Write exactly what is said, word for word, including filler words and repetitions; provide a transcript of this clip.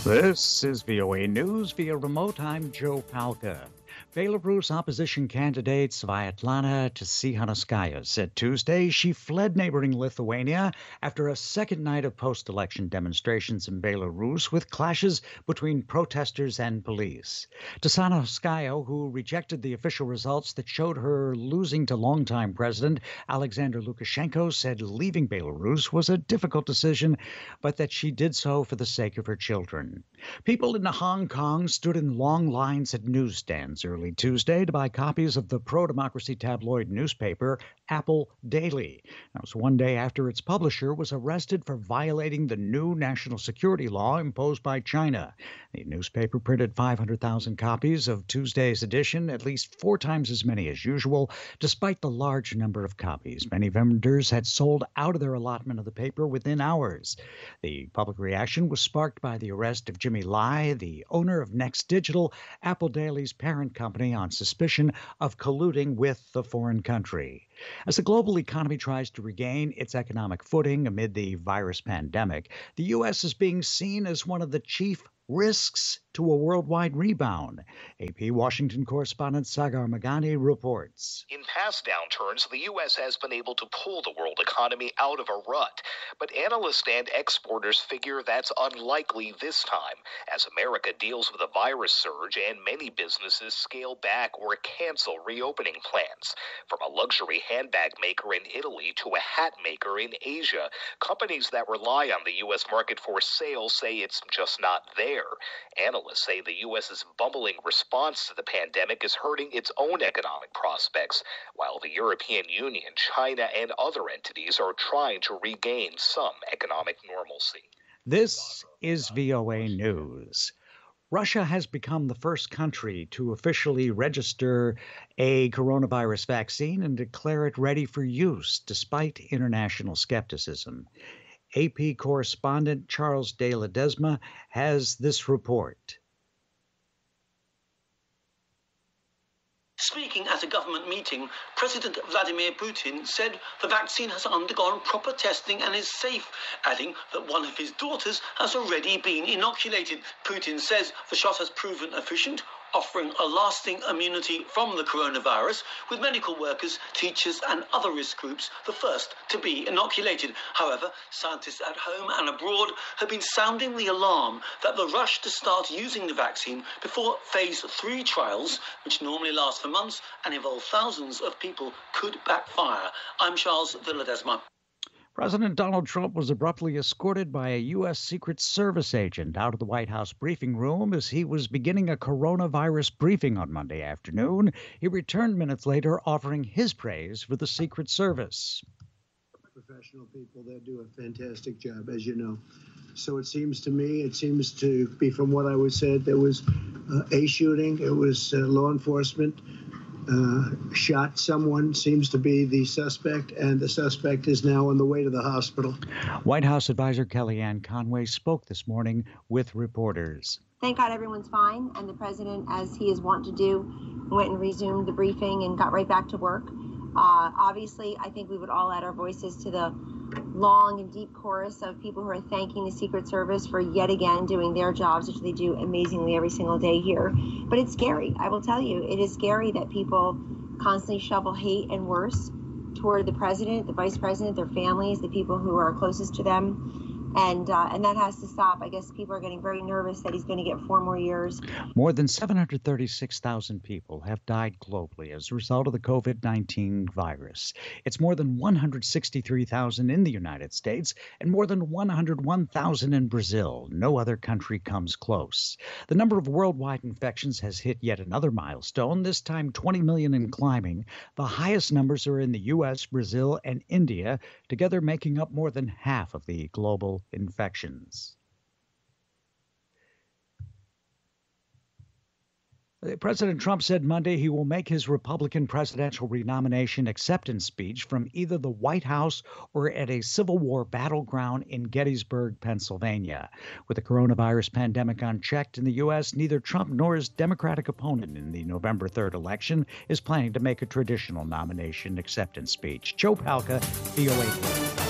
This is V O A News via remote. I'm Joe Palca. Belarus opposition candidate Sviatlana Tsikhanouskaya said Tuesday she fled neighboring Lithuania after a second night of post-election demonstrations in Belarus with clashes between protesters and police. Tsikhanouskaya, who rejected the official results that showed her losing to longtime President Alexander Lukashenko, said leaving Belarus was a difficult decision, but that she did so for the sake of her children. People in Hong Kong stood in long lines at newsstands early Tuesday to buy copies of the pro-democracy tabloid newspaper Apple Daily. That was one day after its publisher was arrested for violating the new national security law imposed by China. The newspaper printed five hundred thousand copies of Tuesday's edition, at least four times as many as usual, despite the large number of copies. Many vendors had sold out of their allotment of the paper within hours. The public reaction was sparked by the arrest of Jimmy Lai, the owner of Next Digital, Apple Daily's parent company, on suspicion of colluding with the foreign country. As the global economy tries to regain its economic footing amid the virus pandemic, the U S is being seen as one of the chief risks to a worldwide rebound. A P Washington correspondent Sagar Meghani reports. In past downturns, the U S has been able to pull the world economy out of a rut, but analysts and exporters figure that's unlikely this time, as America deals with a virus surge and many businesses scale back or cancel reopening plans. From a luxury handbag maker in Italy to a hat maker in Asia, companies that rely on the U S market for sales say it's just not there. Analysts say the U S's bumbling response to the pandemic is hurting its own economic prospects, while the European Union, China, and other entities are trying to regain some economic normalcy. This is V O A News. Russia has become the first country to officially register a coronavirus vaccine and declare it ready for use, despite international skepticism. A P correspondent Charles de Ledesma has this report. Speaking at a government meeting, President Vladimir Putin said the vaccine has undergone proper testing and is safe, adding that one of his daughters has already been inoculated. Putin says the shot has proven efficient, offering a lasting immunity from the coronavirus, with medical workers, teachers and other risk groups the first to be inoculated. However, scientists at home and abroad have been sounding the alarm that the rush to start using the vaccine before phase three trials, which normally last for months and involve thousands of people, could backfire. I'm Charles de Ledesma. President Donald Trump was abruptly escorted by a U S Secret Service agent out of the White House briefing room as he was beginning a coronavirus briefing on Monday afternoon. He returned minutes later, offering his praise for the Secret Service. Professional people that do a fantastic job, as you know. So it seems to me, it seems to be from what I was said, there was uh, a shooting, it was uh, law enforcement. Uh, shot someone, seems to be the suspect, and the suspect is now on the way to the hospital. White House advisor Kellyanne Conway spoke this morning with reporters. Thank God everyone's fine, and the president, as he is wont to do, went and resumed the briefing and got right back to work. Uh, obviously, I think we would all add our voices to the long and deep chorus of people who are thanking the Secret Service for yet again doing their jobs, which they do amazingly every single day here. But it's scary. I will tell you, it is scary that people constantly shovel hate and worse toward the president, the vice president, their families, the people who are closest to them. And uh, and that has to stop. I guess people are getting very nervous that he's going to get four more years. More than seven hundred thirty-six thousand people have died globally as a result of the COVID nineteen virus. It's more than one hundred sixty-three thousand in the United States and more than one hundred one thousand in Brazil. No other country comes close. The number of worldwide infections has hit yet another milestone, this time twenty million and climbing. The highest numbers are in the U S, Brazil, and India, together making up more than half of the global infections. President Trump said Monday he will make his Republican presidential renomination acceptance speech from either the White House or at a Civil War battleground in Gettysburg, Pennsylvania. With the coronavirus pandemic unchecked in the U S, neither Trump nor his Democratic opponent in the November third election is planning to make a traditional nomination acceptance speech. Joe Palca, V O A.